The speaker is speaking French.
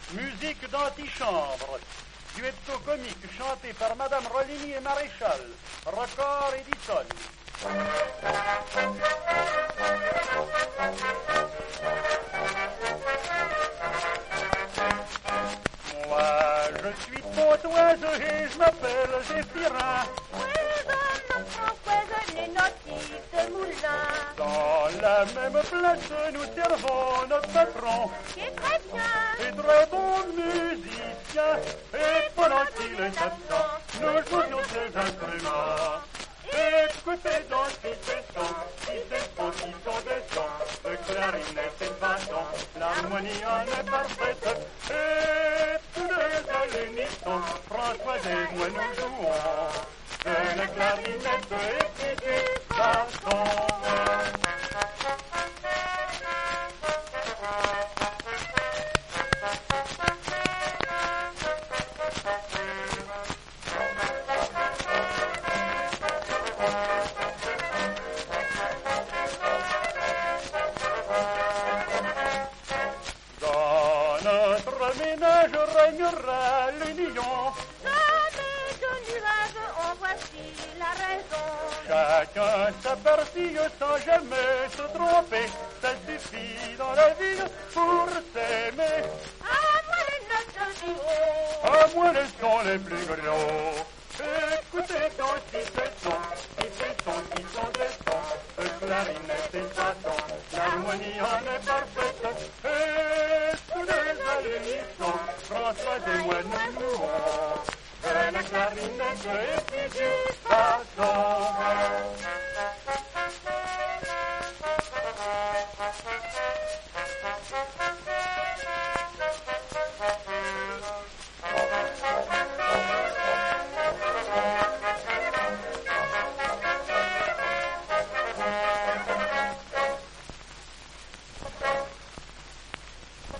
Musique d'antichambre. Duetto comique chanté par Madame Rollini et Maréchal. Record Edison. Moi, je suis pontoise et je m'appelle Zéphirin. Dans la même place, nous servons notre patron, qui est très bien, et très bon musicien. Et pendant qu'il est absent, nous jouions ses instruments. Écoutez donc si c'est son, si des sons, de clarinette et de basson, l'harmonie en est parfaite. Et tous les à l'unisson, François et moi nous jouons de la clarinette et puis du basson. Ménage régnera l'union. jamais de nuages, oh voici la raison. Chacun sa partie sans jamais se tromper. Ça suffit dans la vie pour s'aimer. À moi les notes du haut, À moi les sons les plus gros. Écoutez donc si c'est son, des sons, de clarinette et basson, l'harmonie en est parfaite. Et tous les à l'unisson, François et moi nous jouons de la clarinette et puis du basson.